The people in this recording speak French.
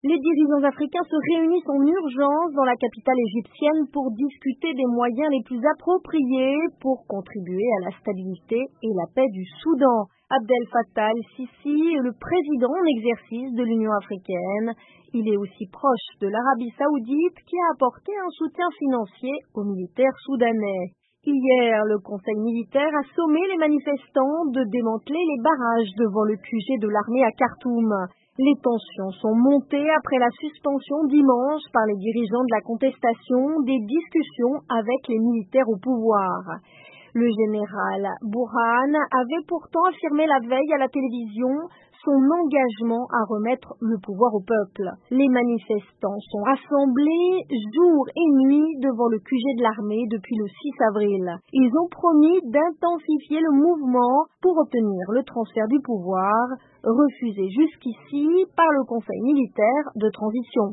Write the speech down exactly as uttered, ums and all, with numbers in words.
Les dirigeants africains se réunissent en urgence dans la capitale égyptienne pour discuter des moyens les plus appropriés pour contribuer à la stabilité et la paix du Soudan. Abdel Fattah el-Sisi est le président en exercice de l'Union africaine. Il est aussi proche de l'Arabie saoudite qui a apporté un soutien financier aux militaires soudanais. Hier, le conseil militaire a sommé les manifestants de démanteler les barrages devant le Q G de l'armée à Khartoum. Les tensions sont montées après la suspension dimanche par les dirigeants de la contestation des discussions avec les militaires au pouvoir. Le général Burhan avait pourtant affirmé la veille à la télévision son engagement à remettre le pouvoir au peuple. Les manifestants sont rassemblés jour et nuit devant le Q G de l'armée depuis le six avril. Ils ont promis d'intensifier le mouvement pour obtenir le transfert du pouvoir, refusé jusqu'ici par le Conseil militaire de transition.